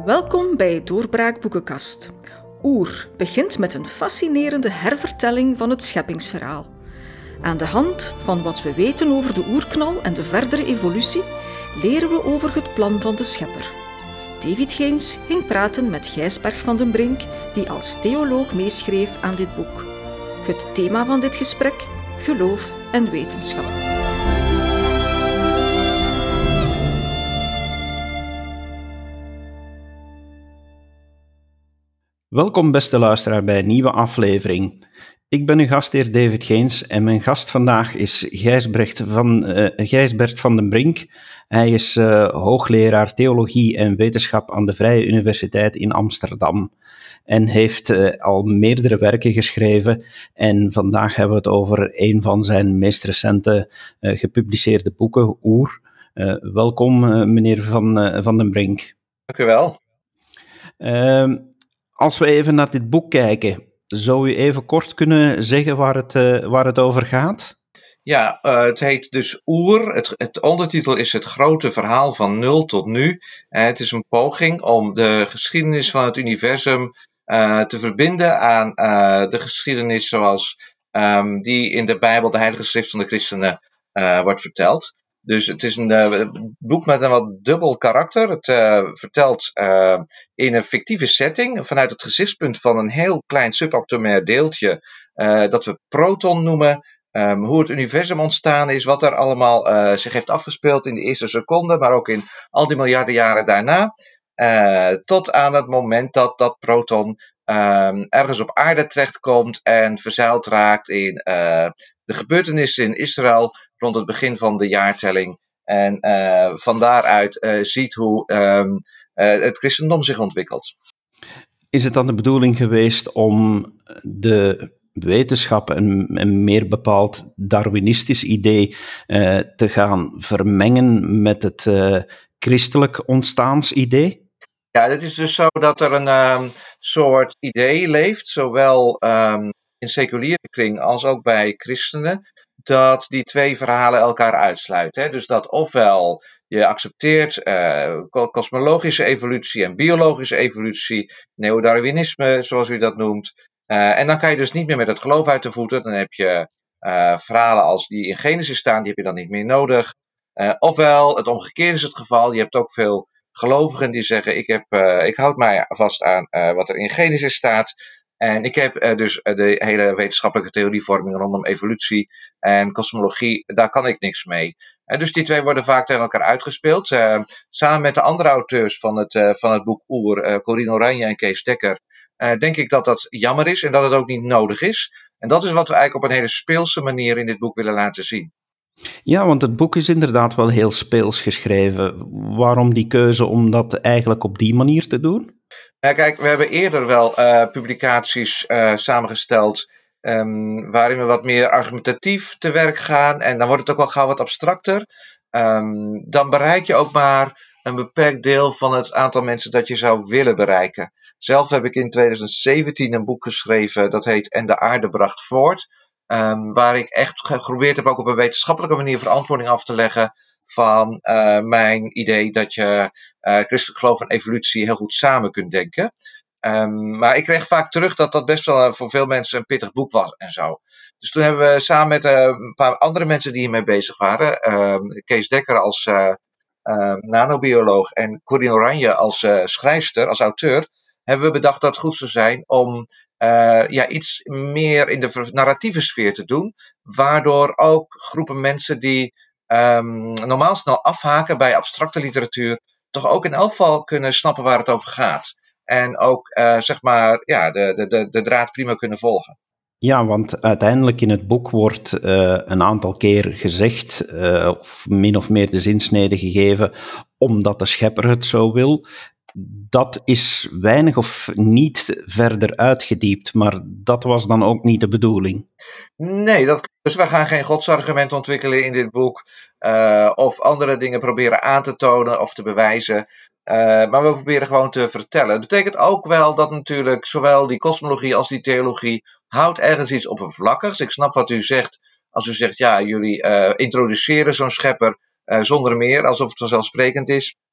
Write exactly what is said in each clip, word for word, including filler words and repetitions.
Welkom bij Doorbraak Boekenkast. Oer begint met een fascinerende hervertelling van het scheppingsverhaal. Aan de hand van wat we weten over de oerknal en de verdere evolutie, leren we over het plan van de schepper. David Geens ging praten met Gijsbert van den Brink, die als theoloog meeschreef aan dit boek. Het thema van dit gesprek: geloof en wetenschap. Welkom beste luisteraar bij een nieuwe aflevering. Ik ben uw gastheer David Geens en mijn gast vandaag is Gijsbert van, uh, Gijsbert van den Brink. Hij is uh, hoogleraar theologie en wetenschap aan de Vrije Universiteit in Amsterdam en heeft uh, al meerdere werken geschreven en vandaag hebben we het over een van zijn meest recente uh, gepubliceerde boeken, Oer. Uh, welkom uh, meneer van, uh, van den Brink. Dank u wel. Uh, Als we even naar dit boek kijken, zou u even kort kunnen zeggen waar het, uh, waar het over gaat? Ja, uh, het heet dus Oer. Het, het ondertitel is Het grote verhaal van nul tot nu. Uh, het is een poging om de geschiedenis van het universum uh, te verbinden aan uh, de geschiedenis zoals um, die in de Bijbel, de Heilige Schrift van de christenen, uh, wordt verteld. Dus het is een uh, boek met een wat dubbel karakter. Het uh, vertelt uh, in een fictieve setting, vanuit het gezichtspunt van een heel klein subatomair deeltje, uh, dat we proton noemen. Um, hoe het universum ontstaan is, wat er allemaal uh, zich heeft afgespeeld in de eerste seconde, maar ook in al die miljarden jaren daarna. Uh, tot aan het moment dat dat proton um, ergens op aarde terechtkomt en verzeild raakt in uh, de gebeurtenissen in Israël rond het begin van de jaartelling. En uh, van daaruit uh, ziet hoe um, uh, het christendom zich ontwikkelt. Is het dan de bedoeling geweest om de wetenschap en, en meer bepaald Darwinistisch idee uh, te gaan vermengen met het uh, christelijk ontstaansidee? Ja, het is dus zo dat er een um, soort idee leeft, zowel um, in seculiere kring als ook bij christenen, dat die twee verhalen elkaar uitsluiten. Hè? Dus dat ofwel je accepteert uh, kosmologische evolutie en biologische evolutie, neodarwinisme zoals u dat noemt, uh, en dan kan je dus niet meer met het geloof uit de voeten. Dan heb je uh, verhalen als die in Genesis staan, die heb je dan niet meer nodig. Uh, ofwel, het omgekeerde is het geval, je hebt ook veel gelovigen die zeggen, ik, heb, uh, ik houd mij vast aan uh, wat er in Genesis staat. En ik heb uh, dus uh, de hele wetenschappelijke theorievorming rondom evolutie en kosmologie, daar kan ik niks mee. Uh, dus die twee worden vaak tegen elkaar uitgespeeld. Uh, samen met de andere auteurs van het, uh, van het boek Oer, uh, Corien Oranje en Kees Dekker, uh, denk ik dat dat jammer is en dat het ook niet nodig is. En dat is wat we eigenlijk op een hele speelse manier in dit boek willen laten zien. Ja, want het boek is inderdaad wel heel speels geschreven. Waarom die keuze om dat eigenlijk op die manier te doen? Ja, kijk, we hebben eerder wel uh, publicaties uh, samengesteld um, waarin we wat meer argumentatief te werk gaan. En dan wordt het ook wel gauw wat abstracter. Um, dan bereik je ook maar een beperkt deel van het aantal mensen dat je zou willen bereiken. Zelf heb ik in twintig zeventien een boek geschreven, dat heet En de aarde bracht voort. Um, waar ik echt geprobeerd heb ook op een wetenschappelijke manier verantwoording af te leggen van uh, mijn idee dat je uh, christelijk geloof en evolutie heel goed samen kunt denken. Um, maar ik kreeg vaak terug dat dat best wel uh, voor veel mensen een pittig boek was en zo. Dus toen hebben we samen met uh, een paar andere mensen die hiermee bezig waren, uh, Kees Dekker als uh, uh, nanobioloog en Corien Oranje als uh, schrijfster, als auteur, hebben we bedacht dat het goed zou zijn om uh, ja, iets meer in de narratieve sfeer te doen, waardoor ook groepen mensen die um, normaal snel afhaken bij abstracte literatuur, toch ook in elk geval kunnen snappen waar het over gaat. En ook uh, zeg maar ja, de, de, de, de draad prima kunnen volgen. Ja, want uiteindelijk in het boek wordt uh, een aantal keer gezegd, uh, of min of meer de zinsnede gegeven, omdat de schepper het zo wil. Dat is weinig of niet verder uitgediept, maar dat was dan ook niet de bedoeling. Nee, dat, dus we gaan geen godsargument ontwikkelen in dit boek, uh, of andere dingen proberen aan te tonen of te bewijzen. Uh, maar we proberen gewoon te vertellen. Het betekent ook wel dat natuurlijk zowel die kosmologie als die theologie houdt ergens iets oppervlakkigs. Ik snap wat u zegt als u zegt, ja, jullie uh, introduceren zo'n schepper uh, zonder meer, alsof het vanzelfsprekend is.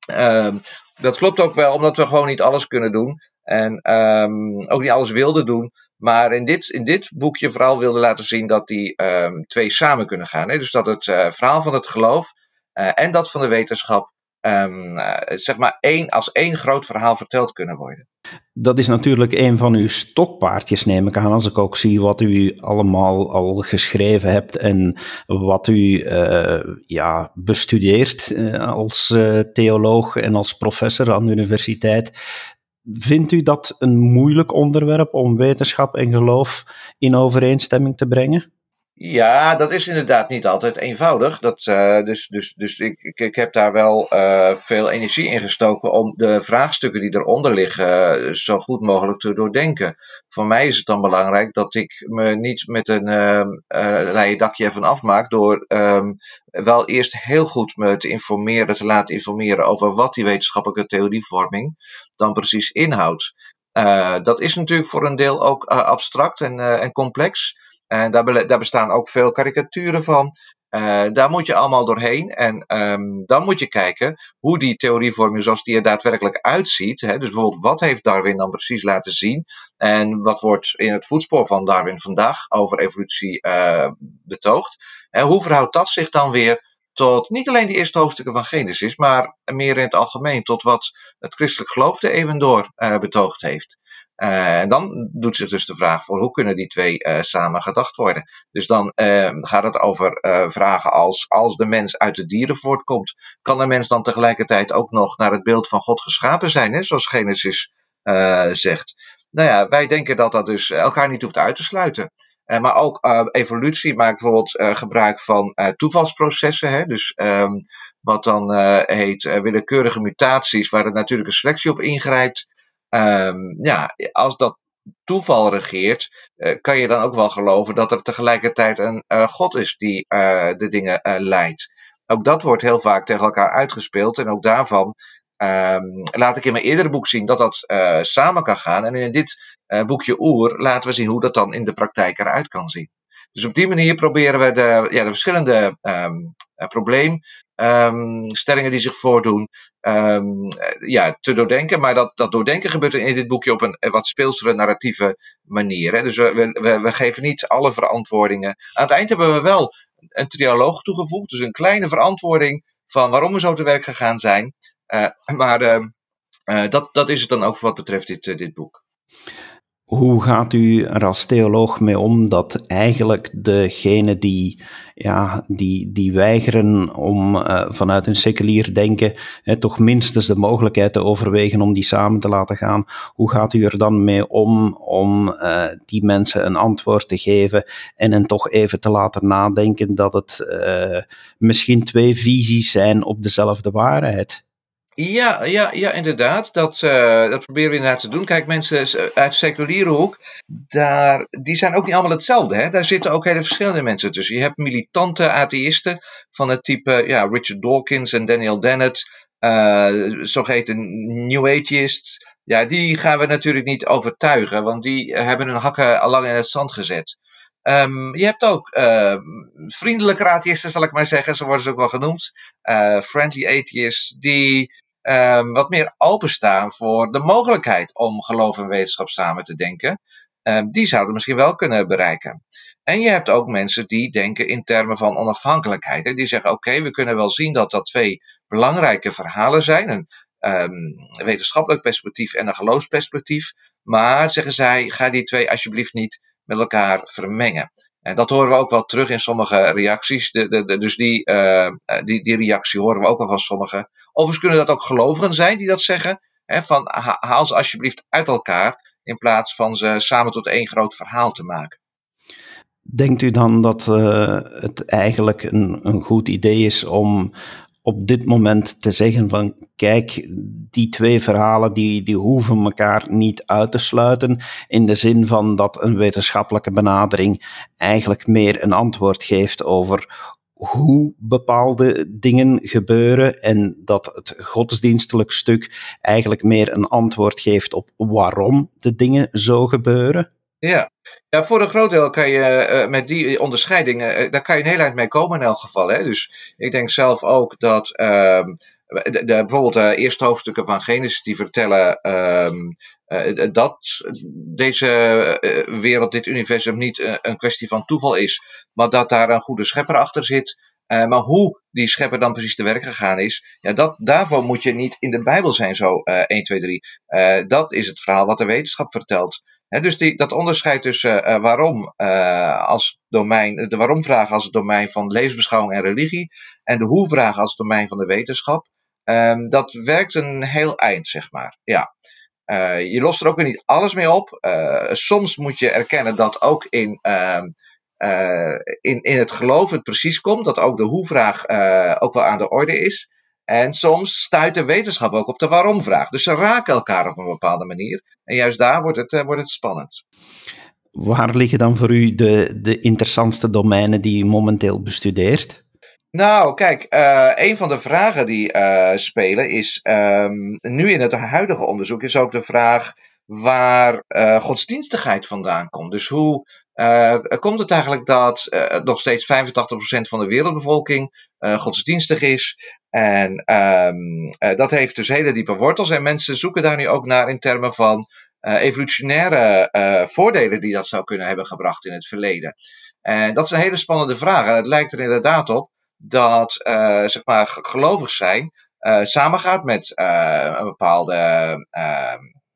Um, dat klopt ook wel, omdat we gewoon niet alles kunnen doen. En um, ook niet alles wilden doen. Maar in dit, in dit boekje vooral wilde laten zien dat die um, twee samen kunnen gaan. Hè? Dus dat het uh, verhaal van het geloof uh, en dat van de wetenschap um, uh, zeg maar één, als één groot verhaal verteld kunnen worden. Dat is natuurlijk een van uw stokpaardjes, neem ik aan, als ik ook zie wat u allemaal al geschreven hebt en wat u uh, ja, bestudeert uh, als uh, theoloog en als professor aan de universiteit. Vindt u dat een moeilijk onderwerp om wetenschap en geloof in overeenstemming te brengen? Ja, dat is inderdaad niet altijd eenvoudig. Dat, uh, dus dus, dus ik, ik, ik heb daar wel uh, veel energie in gestoken om de vraagstukken die eronder liggen uh, zo goed mogelijk te doordenken. Voor mij is het dan belangrijk dat ik me niet met een uh, uh, leien dakje ervan afmaak door um, wel eerst heel goed me te informeren, te laten informeren over wat die wetenschappelijke theorievorming dan precies inhoudt. Uh, dat is natuurlijk voor een deel ook uh, abstract en, uh, en complex. En daar, be- daar bestaan ook veel karikaturen van. Uh, daar moet je allemaal doorheen. En um, dan moet je kijken hoe die theorievorming zoals die er daadwerkelijk uitziet. Hè, dus bijvoorbeeld, wat heeft Darwin dan precies laten zien? En wat wordt in het voetspoor van Darwin vandaag over evolutie uh, betoogd? En hoe verhoudt dat zich dan weer tot niet alleen die eerste hoofdstukken van Genesis, maar meer in het algemeen tot wat het christelijk geloof de eeuwen door uh, betoogd heeft? Uh, en dan doet zich dus de vraag voor hoe kunnen die twee uh, samen gedacht worden. Dus dan uh, gaat het over uh, vragen als als de mens uit de dieren voortkomt, kan de mens dan tegelijkertijd ook nog naar het beeld van God geschapen zijn, hè, zoals Genesis uh, zegt. Nou ja, wij denken dat dat dus elkaar niet hoeft uit te sluiten. Uh, maar ook uh, evolutie maakt bijvoorbeeld uh, gebruik van uh, toevalsprocessen. Hè? Dus um, wat dan uh, heet uh, willekeurige mutaties, waar de natuurlijke selectie op ingrijpt. Um, ja, als dat toeval regeert, uh, kan je dan ook wel geloven dat er tegelijkertijd een uh, God is die uh, de dingen uh, leidt. Ook dat wordt heel vaak tegen elkaar uitgespeeld. En ook daarvan um, laat ik in mijn eerdere boek zien dat dat uh, samen kan gaan. En in dit uh, boekje Oer laten we zien hoe dat dan in de praktijk eruit kan zien. Dus op die manier proberen we de, ja, de verschillende um, uh, probleemstellingen um, die zich voordoen um, ja, te doordenken. Maar dat, dat doordenken gebeurt in dit boekje op een wat speelsere narratieve manier. Hè. Dus we, we, we geven niet alle verantwoordingen. Aan het eind hebben we wel een trialoog toegevoegd. Dus een kleine verantwoording van waarom we zo te werk gegaan zijn. Uh, maar uh, uh, dat, dat is het dan ook wat betreft dit, uh, dit boek. Hoe gaat u er als theoloog mee om dat eigenlijk degenen die, ja, die, die weigeren om uh, vanuit hun seculier denken hè, toch minstens de mogelijkheid te overwegen om die samen te laten gaan? Hoe gaat u er dan mee om om uh, die mensen een antwoord te geven en hen toch even te laten nadenken dat het uh, misschien twee visies zijn op dezelfde waarheid? Ja, ja, ja, inderdaad. Dat, uh, dat proberen we inderdaad te doen. Kijk, mensen uit de seculiere hoek, daar, die zijn ook niet allemaal hetzelfde. Hè? Daar zitten ook hele verschillende mensen tussen. Je hebt militante atheïsten van het type ja, Richard Dawkins en Daniel Dennett, uh, zogeheten New Atheists. Ja, die gaan we natuurlijk niet overtuigen, want die hebben hun hakken al lang in het zand gezet. Um, je hebt ook uh, vriendelijke atheïsten, zal ik maar zeggen, zo worden ze ook wel genoemd. Uh, friendly atheists, die Um, wat meer openstaan voor de mogelijkheid om geloof en wetenschap samen te denken. Um, die zouden misschien wel kunnen bereiken. En je hebt ook mensen die denken in termen van onafhankelijkheid. Hè? Die zeggen, oké, okay, we kunnen wel zien dat dat twee belangrijke verhalen zijn. Een um, wetenschappelijk perspectief en een geloofsperspectief. Maar, zeggen zij, ga die twee alsjeblieft niet met elkaar vermengen. En dat horen we ook wel terug in sommige reacties. De, de, de, dus die, uh, die, die reactie horen we ook wel van sommigen. Overigens kunnen dat ook gelovigen zijn die dat zeggen. Hè, van haal ze alsjeblieft uit elkaar in plaats van ze samen tot één groot verhaal te maken. Denkt u dan dat uh, het eigenlijk een, een goed idee is om op dit moment te zeggen van kijk, die twee verhalen die, die hoeven elkaar niet uit te sluiten, in de zin van dat een wetenschappelijke benadering eigenlijk meer een antwoord geeft over hoe bepaalde dingen gebeuren en dat het godsdienstelijk stuk eigenlijk meer een antwoord geeft op waarom de dingen zo gebeuren? Ja. ja, voor een groot deel kan je uh, met die onderscheidingen, uh, daar kan je een heel eind mee komen in elk geval. Hè? Dus ik denk zelf ook dat uh, de, de, bijvoorbeeld de eerste hoofdstukken van Genesis die vertellen um, uh, dat deze uh, wereld, dit universum niet uh, een kwestie van toeval is, maar dat daar een goede schepper achter zit. Uh, maar hoe die schepper dan precies te werk gegaan is, ja, dat, daarvoor moet je niet in de Bijbel zijn zo uh, één, twee, drie. Uh, dat is het verhaal wat de wetenschap vertelt. He, dus die, dat onderscheid tussen uh, waarom uh, als domein, de waarom-vraag als het domein van levensbeschouwing en religie en de hoe-vraag als het domein van de wetenschap, um, dat werkt een heel eind, zeg maar. Ja. Uh, je lost er ook weer niet alles mee op. Uh, soms moet je erkennen dat ook in, uh, uh, in, in het geloof het precies komt, dat ook de hoe-vraag uh, ook wel aan de orde is. En soms stuit de wetenschap ook op de waarom-vraag. Dus ze raken elkaar op een bepaalde manier. En juist daar wordt het, uh, wordt het spannend. Waar liggen dan voor u de, de interessantste domeinen die u momenteel bestudeert? Nou, kijk, uh, een van de vragen die uh, spelen is, um, nu in het huidige onderzoek, is ook de vraag waar uh, godsdienstigheid vandaan komt. Dus hoe uh, komt het eigenlijk dat uh, nog steeds vijfentachtig procent van de wereldbevolking uh, godsdienstig is? En um, uh, dat heeft dus hele diepe wortels en mensen zoeken daar nu ook naar in termen van uh, evolutionaire uh, voordelen die dat zou kunnen hebben gebracht in het verleden. En dat is een hele spannende vraag. En het lijkt er inderdaad op dat uh, zeg maar gelovig zijn uh, samengaat met uh, een bepaalde uh,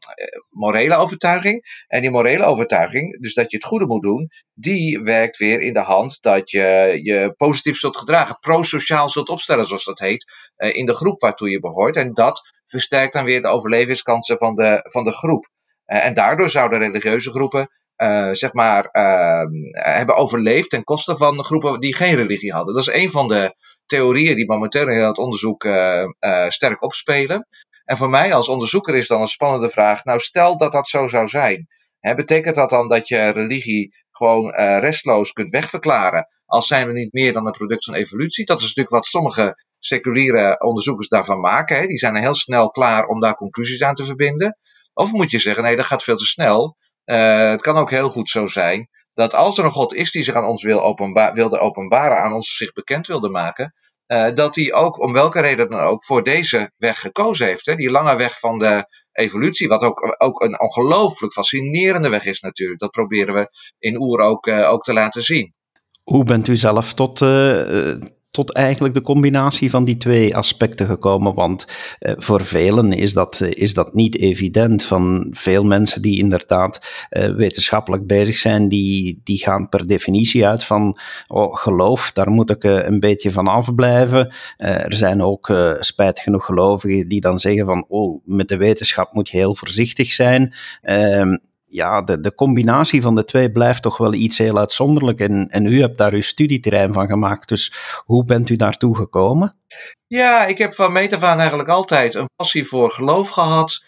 morele overtuiging. En die morele overtuiging, dus dat je het goede moet doen, die werkt weer in de hand dat je je positief zult gedragen, prosociaal zult opstellen, zoals dat heet, uh, in de groep waartoe je behoort. En dat versterkt dan weer de overlevingskansen van de, van de groep. Uh, en daardoor zouden religieuze groepen Uh, zeg maar, uh, hebben overleefd ten koste van groepen die geen religie hadden. Dat is een van de theorieën die momenteel in het onderzoek uh, uh, sterk opspelen. En voor mij als onderzoeker is dan een spannende vraag, nou stel dat dat zo zou zijn. Hè, betekent dat dan dat je religie gewoon uh, restloos kunt wegverklaren, als zijn we niet meer dan een product van evolutie? Dat is natuurlijk wat sommige seculiere onderzoekers daarvan maken. Hè. Die zijn heel snel klaar om daar conclusies aan te verbinden. Of moet je zeggen, nee, dat gaat veel te snel. Uh, het kan ook heel goed zo zijn dat als er een God is die zich aan ons wil openba- wilde openbaren, aan ons zich bekend wilde maken, uh, dat hij ook, om welke reden dan ook, voor deze weg gekozen heeft. Hè? Die lange weg van de evolutie, wat ook, ook een ongelooflijk fascinerende weg is natuurlijk. Dat proberen we in Oer ook, uh, ook te laten zien. Hoe bent u zelf tot... Uh, tot eigenlijk de combinatie van die twee aspecten gekomen, want uh, voor velen is dat, uh, is dat niet evident. Van veel mensen die inderdaad uh, wetenschappelijk bezig zijn, die, die gaan per definitie uit van oh, geloof, daar moet ik uh, een beetje van afblijven. Uh, er zijn ook uh, spijtig genoeg gelovigen die dan zeggen van oh, met de wetenschap moet je heel voorzichtig zijn. Uh, Ja, de, de combinatie van de twee blijft toch wel iets heel uitzonderlijk. En, en u hebt daar uw studieterrein van gemaakt. Dus hoe bent u daartoe gekomen? Ja, ik heb van meet af aan eigenlijk altijd een passie voor geloof gehad.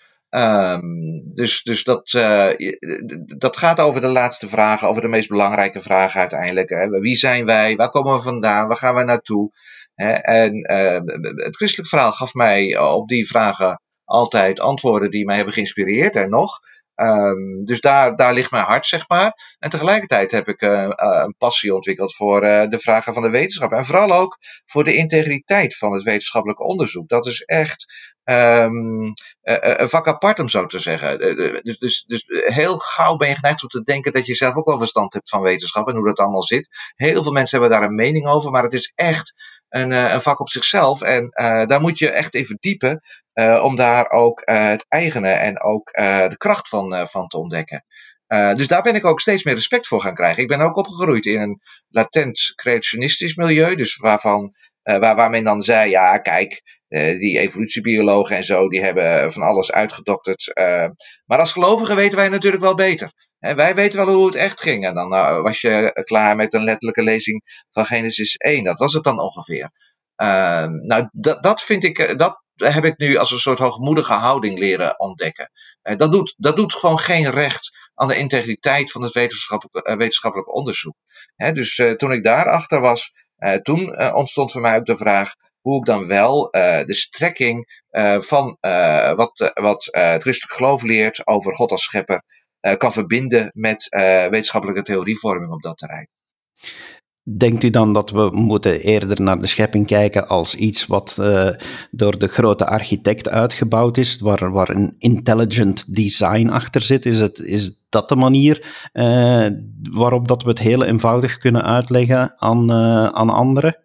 Um, dus dus dat, uh, dat gaat over de laatste vragen, over de meest belangrijke vragen uiteindelijk. Hè. Wie zijn wij? Waar komen we vandaan? Waar gaan we naartoe? Hè? En uh, het christelijk verhaal gaf mij op die vragen altijd antwoorden die mij hebben geïnspireerd en nog. Um, dus daar, daar ligt mijn hart, zeg maar. En tegelijkertijd heb ik uh, uh, een passie ontwikkeld voor uh, de vragen van de wetenschap. En vooral ook voor de integriteit van het wetenschappelijk onderzoek. Dat is echt um, uh, een vak apart, om zo te zeggen. Uh, dus, dus, dus heel gauw ben je geneigd om te denken dat je zelf ook wel verstand hebt van wetenschap en hoe dat allemaal zit. Heel veel mensen hebben daar een mening over, maar het is echt een, uh, een vak op zichzelf. En uh, daar moet je echt in verdiepen. Uh, om daar ook uh, het eigene en ook uh, de kracht van, uh, van te ontdekken. Uh, dus daar ben ik ook steeds meer respect voor gaan krijgen. Ik ben ook opgegroeid in een latent creationistisch milieu, dus waarvan, uh, waar, waar men dan zei, ja kijk, uh, die evolutiebiologen en zo, die hebben van alles uitgedokterd. Uh, maar als gelovigen weten wij natuurlijk wel beter. He, wij weten wel hoe het echt ging. En dan uh, was je klaar met een letterlijke lezing van Genesis één. Dat was het dan ongeveer. Uh, nou, dat, dat vind ik, dat heb ik nu als een soort hoogmoedige houding leren ontdekken. Uh, dat, doet, dat doet gewoon geen recht aan de integriteit van het wetenschappelijk, uh, wetenschappelijk onderzoek. He, dus uh, toen ik daarachter was, uh, toen uh, ontstond voor mij ook de vraag hoe ik dan wel uh, de strekking uh, van uh, wat, uh, wat uh, het christelijk geloof leert over God als schepper uh, kan verbinden met uh, wetenschappelijke theorievorming op dat terrein. Denkt u dan dat we moeten eerder naar de schepping kijken als iets wat uh, door de grote architect uitgebouwd is, waar, waar een intelligent design achter zit? Is, het, is dat de manier uh, waarop dat we het heel eenvoudig kunnen uitleggen aan, uh, aan anderen?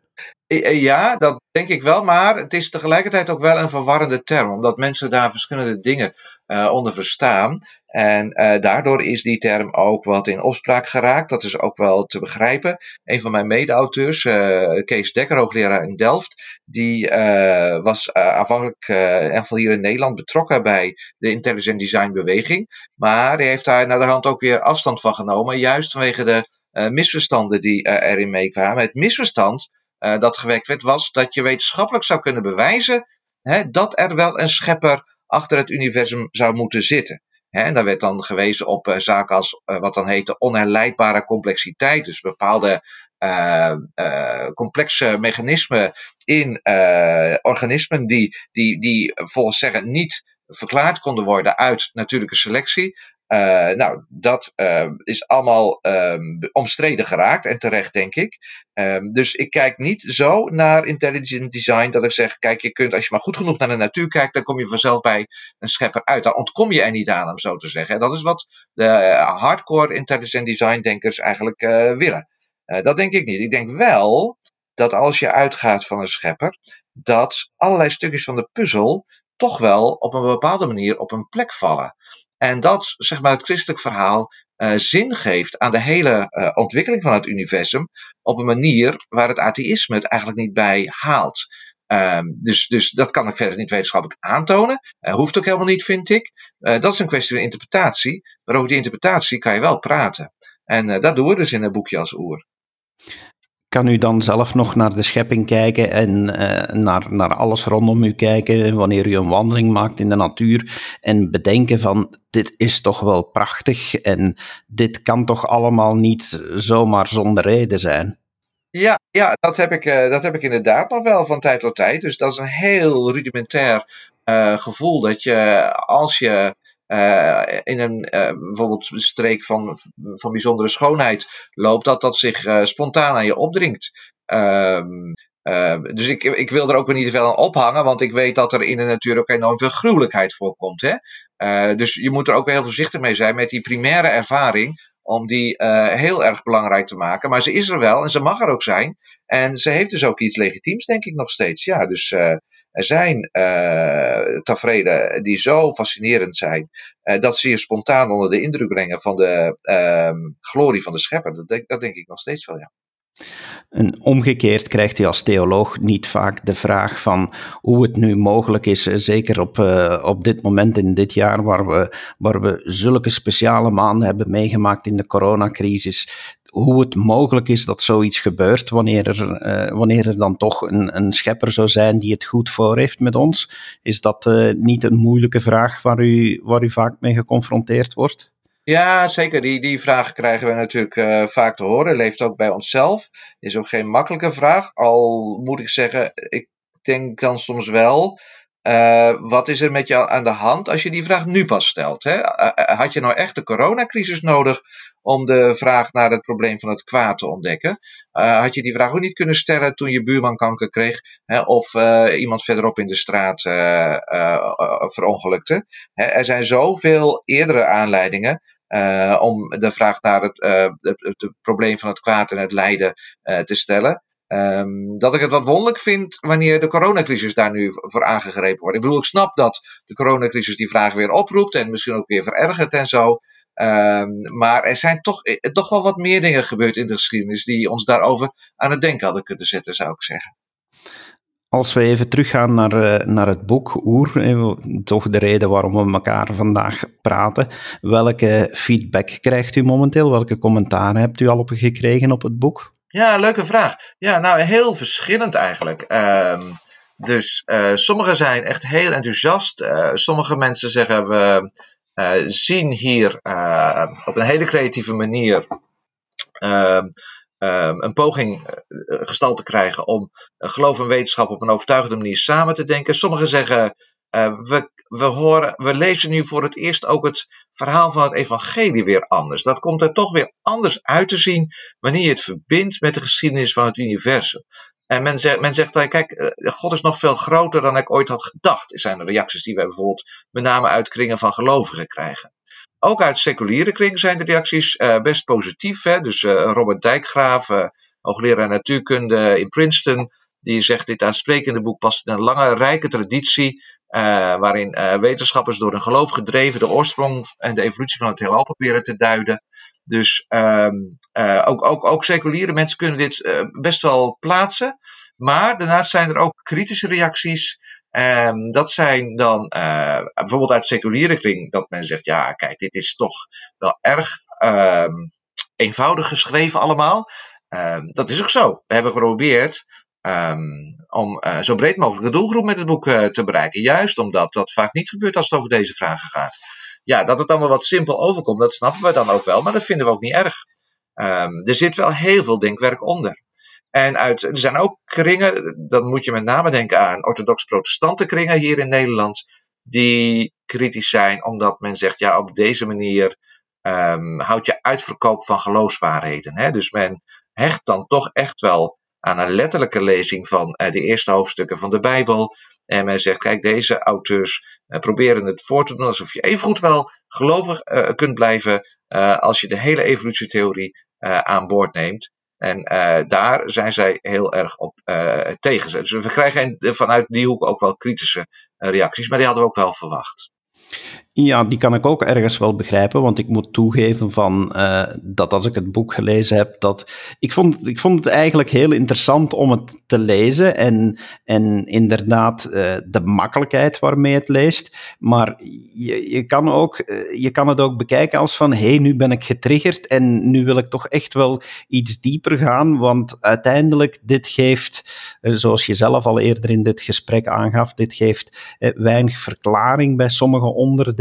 Ja, dat denk ik wel, maar het is tegelijkertijd ook wel een verwarrende term, omdat mensen daar verschillende dingen uh, onder verstaan. En uh, daardoor is die term ook wat in opspraak geraakt. Dat is ook wel te begrijpen. Een van mijn mede-auteurs, uh, Kees Dekker, hoogleraar in Delft, die uh, was uh, aanvankelijk, uh, in ieder geval hier in Nederland, betrokken bij de intelligent design beweging. Maar die heeft daar naar de hand ook weer afstand van genomen, juist vanwege de uh, misverstanden die uh, erin meekwamen. Het misverstand Uh, dat gewekt werd, was dat je wetenschappelijk zou kunnen bewijzen hè, dat er wel een schepper achter het universum zou moeten zitten. Hè, en daar werd dan gewezen op uh, zaken als uh, wat dan heet de onherleidbare complexiteit. Dus bepaalde uh, uh, complexe mechanismen in uh, organismen die, die, die volgens zeggen niet verklaard konden worden uit natuurlijke selectie. Uh, nou, dat uh, is allemaal um, omstreden geraakt en terecht, denk ik. Um, dus ik kijk niet zo naar intelligent design dat ik zeg, kijk, je kunt, als je maar goed genoeg naar de natuur kijkt, dan kom je vanzelf bij een schepper uit. Dan ontkom je er niet aan, om zo te zeggen. En dat is wat de uh, hardcore intelligent design denkers eigenlijk uh, willen. Uh, dat denk ik niet. Ik denk wel dat als je uitgaat van een schepper, dat allerlei stukjes van de puzzel toch wel op een bepaalde manier op een plek vallen. En dat, zeg maar, het christelijk verhaal uh, zin geeft aan de hele uh, ontwikkeling van het universum op een manier waar het atheïsme het eigenlijk niet bij haalt. Um, dus, dus dat kan ik verder niet wetenschappelijk aantonen. Uh, hoeft ook helemaal niet, vind ik. Uh, dat is een kwestie van interpretatie. Maar over die interpretatie kan je wel praten. En uh, dat doen we dus in een boekje als Oer. Kan u dan zelf nog naar de schepping kijken en uh, naar, naar alles rondom u kijken, wanneer u een wandeling maakt in de natuur en bedenken van, dit is toch wel prachtig en dit kan toch allemaal niet zomaar zonder reden zijn? Ja, ja dat, heb ik, uh, dat heb ik inderdaad nog wel van tijd tot tijd. Dus dat is een heel rudimentair uh, gevoel dat je, als je Uh, in een uh, bijvoorbeeld een streek van, van bijzondere schoonheid loopt, dat dat zich uh, spontaan aan je opdringt. Uh, uh, dus ik, ik wil er ook weer niet te veel aan ophangen, want ik weet dat er in de natuur ook enorm veel gruwelijkheid voorkomt. Hè? Uh, dus je moet er ook wel heel voorzichtig mee zijn met die primaire ervaring, om die uh, heel erg belangrijk te maken. Maar ze is er wel en ze mag er ook zijn. En ze heeft dus ook iets legitiems, denk ik nog steeds. Ja, dus uh, er zijn uh, taferelen die zo fascinerend zijn, uh, dat ze je spontaan onder de indruk brengen van de uh, glorie van de schepper. Dat denk, dat denk ik nog steeds wel, ja. En omgekeerd krijgt u als theoloog niet vaak de vraag van hoe het nu mogelijk is, zeker op, uh, op dit moment in dit jaar, waar we, waar we zulke speciale maanden hebben meegemaakt in de coronacrisis, hoe het mogelijk is dat zoiets gebeurt wanneer er, uh, wanneer er dan toch een, een schepper zou zijn die het goed voor heeft met ons. Is dat uh, niet een moeilijke vraag waar u, waar u vaak mee geconfronteerd wordt? Ja, zeker. Die, die vraag krijgen we natuurlijk uh, vaak te horen. Leeft ook bij onszelf. Is ook geen makkelijke vraag. Al moet ik zeggen, ik denk dan soms wel, uh, wat is er met jou aan de hand als je die vraag nu pas stelt? Hè? Uh, had je nou echt de coronacrisis nodig om de vraag naar het probleem van het kwaad te ontdekken? Uh, had je die vraag ook niet kunnen stellen toen je buurman kanker kreeg, hè, of uh, iemand verderop in de straat uh, uh, uh, verongelukte? Hè, er zijn zoveel eerdere aanleidingen Uh, om de vraag naar het, uh, het, het probleem van het kwaad en het lijden uh, te stellen. Um, dat ik het wat wonderlijk vind wanneer de coronacrisis daar nu voor aangegrepen wordt. Ik bedoel, ik snap dat de coronacrisis die vraag weer oproept en misschien ook weer verergert en zo. Um, maar er zijn toch, toch wel wat meer dingen gebeurd in de geschiedenis die ons daarover aan het denken hadden kunnen zetten, zou ik zeggen. Als we even teruggaan naar, naar het boek Oer, toch de reden waarom we elkaar vandaag praten, welke feedback krijgt u momenteel? Welke commentaren hebt u al op gekregen op het boek? Ja, leuke vraag. Ja, nou heel verschillend eigenlijk. Um, dus uh, sommigen zijn echt heel enthousiast. Uh, sommige mensen zeggen we uh, zien hier uh, op een hele creatieve manier Uh, Uh, een poging uh, gestalte krijgen om uh, geloof en wetenschap op een overtuigende manier samen te denken. Sommigen zeggen Uh, we, we, horen, we lezen nu voor het eerst ook het verhaal van het evangelie weer anders. Dat komt er toch weer anders uit te zien wanneer je het verbindt met de geschiedenis van het universum. En men zegt, men zegt kijk, God is nog veel groter dan ik ooit had gedacht. Dat zijn de reacties die wij bijvoorbeeld met name uit kringen van gelovigen krijgen. Ook uit seculiere kringen zijn de reacties uh, best positief. Hè? Dus uh, Robert Dijkgraaf, uh, hoogleraar natuurkunde in Princeton, die zegt dit aansprekende boek past in een lange, rijke traditie, uh, waarin uh, wetenschappers door hun geloof gedreven de oorsprong en de evolutie van het heelal proberen te duiden. Dus um, uh, ook, ook, ook seculiere mensen kunnen dit uh, best wel plaatsen. Maar daarnaast zijn er ook kritische reacties. Um, dat zijn dan uh, bijvoorbeeld uit seculiere kring dat men zegt, ja kijk, dit is toch wel erg um, eenvoudig geschreven allemaal. Um, dat is ook zo. We hebben geprobeerd um, om uh, zo breed mogelijk de doelgroep met het boek uh, te bereiken. Juist omdat dat vaak niet gebeurt als het over deze vragen gaat. Ja, dat het allemaal wat simpel overkomt, dat snappen we dan ook wel, maar dat vinden we ook niet erg. Um, er zit wel heel veel denkwerk onder. En uit, er zijn ook kringen, dan moet je met name denken aan orthodox-protestante kringen hier in Nederland, die kritisch zijn omdat men zegt, ja, op deze manier um, houd je uitverkoop van geloofswaarheden. Hè? Dus men hecht dan toch echt wel aan een letterlijke lezing van uh, de eerste hoofdstukken van de Bijbel. En men zegt, kijk, deze auteurs uh, proberen het voor te doen alsof je evengoed wel gelovig uh, kunt blijven uh, als je de hele evolutietheorie uh, aan boord neemt. En uh, daar zijn zij heel erg op uh, tegen. Dus we krijgen vanuit die hoek ook wel kritische uh, reacties, maar die hadden we ook wel verwacht. Ja, die kan ik ook ergens wel begrijpen, want ik moet toegeven van, uh, dat als ik het boek gelezen heb, dat ik vond, ik vond het eigenlijk heel interessant om het te lezen en, en inderdaad uh, de makkelijkheid waarmee het leest, maar je, je, kan ook, uh, je kan het ook bekijken als van, hé, hey, nu ben ik getriggerd en nu wil ik toch echt wel iets dieper gaan, want uiteindelijk dit geeft, uh, zoals je zelf al eerder in dit gesprek aangaf, dit geeft uh, weinig verklaring bij sommige onderdelen.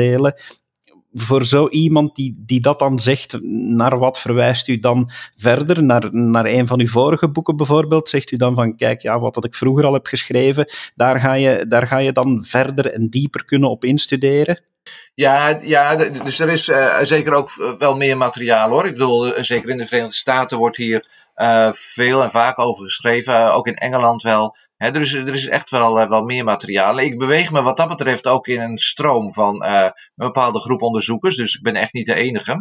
Voor zo iemand die, die dat dan zegt, naar wat verwijst u dan verder? Naar, naar een van uw vorige boeken bijvoorbeeld? Zegt u dan van, kijk, ja, wat dat ik vroeger al heb geschreven, daar ga je, daar ga je dan verder en dieper kunnen op instuderen? Ja, ja, dus er is uh, zeker ook wel meer materiaal hoor. Ik bedoel, uh, zeker in de Verenigde Staten wordt hier uh, veel en vaak over geschreven. Uh, ook in Engeland wel. He, er, is, er is echt wel, uh, wel meer materiaal. Ik beweeg me wat dat betreft ook in een stroom van uh, een bepaalde groep onderzoekers. Dus ik ben echt niet de enige.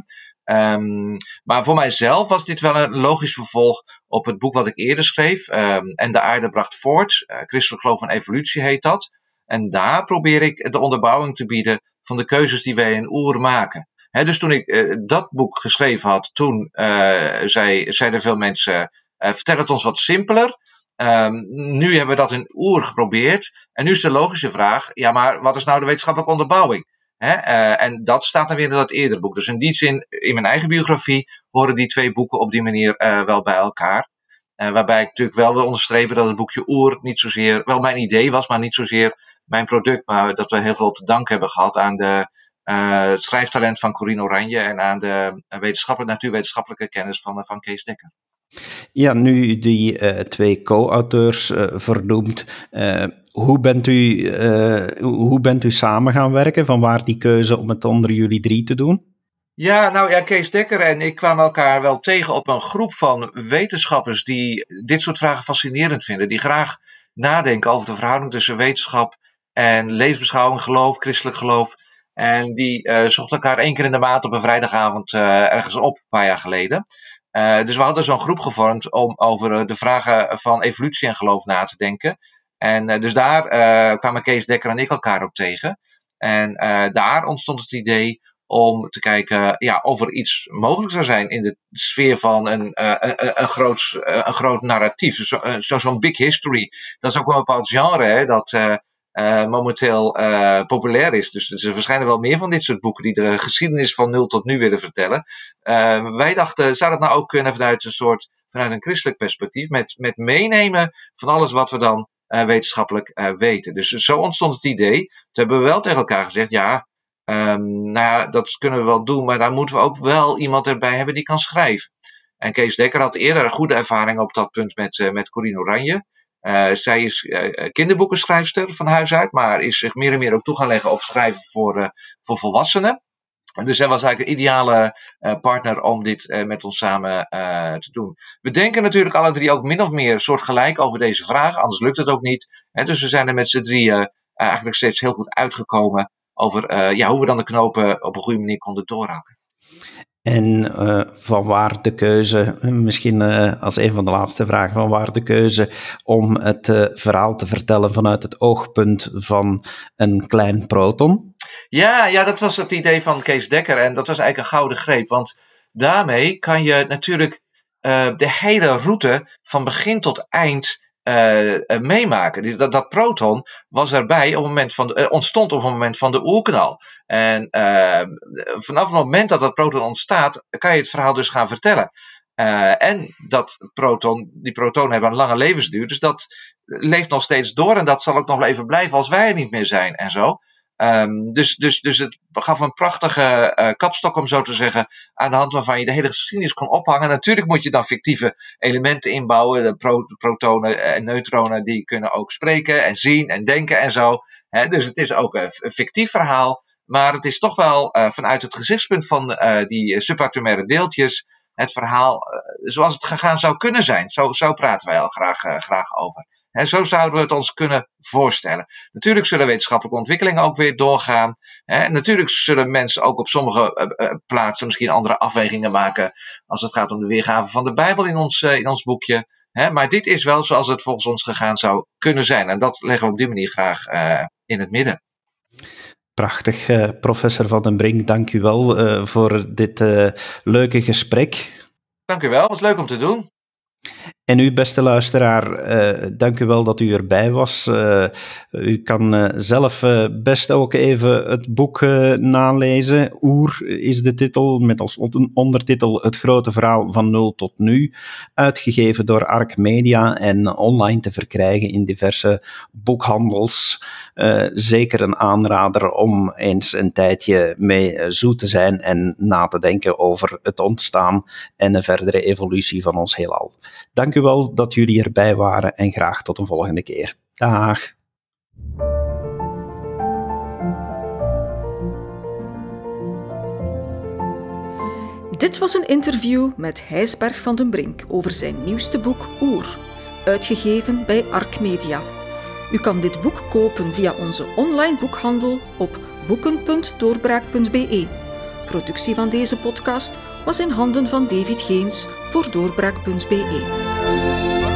Um, maar voor mijzelf was dit wel een logisch vervolg op het boek wat ik eerder schreef. Um, en de aarde bracht voort. Uh, Christelijk geloof en evolutie heet dat. En daar probeer ik de onderbouwing te bieden van de keuzes die wij in Oer maken. He, dus toen ik uh, dat boek geschreven had, toen uh, zei, zeiden veel mensen, uh, vertel het ons wat simpeler. Um, nu hebben we dat in Oer geprobeerd. En nu is de logische vraag, ja, maar wat is nou de wetenschappelijke onderbouwing? He, uh, en dat staat dan weer in dat eerdere boek. Dus in die zin, in mijn eigen biografie, horen die twee boeken op die manier uh, wel bij elkaar. Uh, waarbij ik natuurlijk wel wil onderstrepen dat het boekje Oer niet zozeer, wel mijn idee was, maar niet zozeer mijn product, maar dat we heel veel te danken hebben gehad aan de uh, schrijftalent van Corine Oranje en aan de wetenschappelijke, natuurwetenschappelijke kennis van, van Kees Dekker. Ja, nu die uh, twee co-auteurs uh, vernoemd, uh, hoe, bent u, uh, hoe bent u samen gaan werken? Vanwaar die keuze om het onder jullie drie te doen? Ja, nou ja, Kees Dekker en ik kwamen elkaar wel tegen op een groep van wetenschappers die dit soort vragen fascinerend vinden. Die graag nadenken over de verhouding tussen wetenschap en levensbeschouwing, geloof, christelijk geloof. En die uh, zochten elkaar één keer in de maand op een vrijdagavond uh, ergens op, een paar jaar geleden. Uh, dus we hadden zo'n groep gevormd om over uh, de vragen van evolutie en geloof na te denken. En uh, dus daar uh, kwamen Kees Dekker en ik elkaar ook tegen. En uh, daar ontstond het idee om te kijken ja, of er iets mogelijk zou zijn in de sfeer van een, uh, een, een, groot, uh, een groot narratief. Zo, uh, zo, zo'n big history. Dat is ook wel een bepaald genre hè, dat uh, uh, momenteel uh, populair is. Dus, dus er verschijnen wel meer van dit soort boeken die de geschiedenis van nul tot nu willen vertellen. Uh, wij dachten, zou dat nou ook kunnen vanuit een soort, vanuit een christelijk perspectief, met, met meenemen van alles wat we dan uh, wetenschappelijk uh, weten. Dus zo ontstond het idee. Toen hebben we wel tegen elkaar gezegd, ja, Um, nou ja, dat kunnen we wel doen, maar daar moeten we ook wel iemand erbij hebben die kan schrijven. En Kees Dekker had eerder een goede ervaring op dat punt met, uh, met Corine Oranje. Uh, zij is uh, kinderboekenschrijfster van huis uit, maar is zich meer en meer ook toe gaan leggen op schrijven voor, uh, voor volwassenen. Dus zij was eigenlijk een ideale uh, partner om dit uh, met ons samen uh, te doen. We denken natuurlijk alle drie ook min of meer soortgelijk over deze vraag, anders lukt het ook niet. Hè, dus we zijn er met z'n drieën uh, eigenlijk steeds heel goed uitgekomen over uh, ja, hoe we dan de knopen op een goede manier konden doorhakken. En uh, vanwaar de keuze, misschien uh, als een van de laatste vragen, vanwaar de keuze om het uh, verhaal te vertellen vanuit het oogpunt van een klein proton? Ja, ja, dat was het idee van Kees Dekker en dat was eigenlijk een gouden greep. Want daarmee kan je natuurlijk uh, de hele route van begin tot eind uh, uh, meemaken. Dat, dat proton was erbij op het moment van de, uh, ontstond op het moment van de oerknal. En uh, vanaf het moment dat dat proton ontstaat, kan je het verhaal dus gaan vertellen. Uh, en dat proton, die protonen hebben een lange levensduur, dus dat leeft nog steeds door en dat zal ook nog even blijven als wij er niet meer zijn en zo. Um, dus, dus, dus het gaf een prachtige uh, kapstok, om zo te zeggen, aan de hand waarvan je de hele geschiedenis kon ophangen. Natuurlijk moet je dan fictieve elementen inbouwen. De, pro, de protonen en neutronen die kunnen ook spreken en zien en denken en zo. He, dus het is ook een, een fictief verhaal. Maar het is toch wel uh, vanuit het gezichtspunt van uh, die subatomaire deeltjes het verhaal uh, zoals het gegaan zou kunnen zijn. Zo, zo praten wij al graag, uh, graag over. He, zo zouden we het ons kunnen voorstellen. Natuurlijk zullen wetenschappelijke ontwikkelingen ook weer doorgaan. He, natuurlijk zullen mensen ook op sommige uh, uh, plaatsen misschien andere afwegingen maken als het gaat om de weergave van de Bijbel in ons, uh, in ons boekje. He, maar dit is wel zoals het volgens ons gegaan zou kunnen zijn. En dat leggen we op die manier graag uh, in het midden. Prachtig, uh, professor Van den Brink. Dank u wel uh, voor dit uh, leuke gesprek. Dank u wel, het was leuk om te doen. En u, beste luisteraar, uh, dank u wel dat u erbij was. Uh, u kan uh, zelf uh, best ook even het boek uh, nalezen. Oer is de titel, met als ondertitel Het grote verhaal van nul tot nu. Uitgegeven door Ark Media en online te verkrijgen in diverse boekhandels. Uh, zeker een aanrader om eens een tijdje mee zoet te zijn en na te denken over het ontstaan en een verdere evolutie van ons heelal. Dank u wel dat jullie erbij waren en graag tot een volgende keer. Dag. Dit was een interview met Gijsbert van den Brink over zijn nieuwste boek Oer, uitgegeven bij Ark Media. U kan dit boek kopen via onze online boekhandel op boeken punt doorbraak punt b e. Productie van deze podcast was in handen van David Geens voor doorbraak punt b e.